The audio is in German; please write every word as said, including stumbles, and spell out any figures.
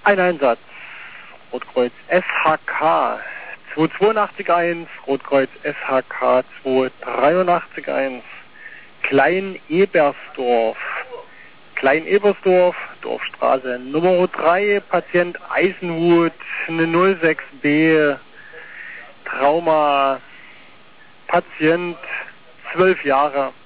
Ein Einsatz. Rotkreuz S H K zwei zwei acht eins, Rotkreuz S H K zwei drei acht eins, Klein-Ebersdorf. Klein-Ebersdorf, Dorfstraße Nummer drei, Patient Eisenhut, eine null sechs B, Trauma, Patient zwölf Jahre.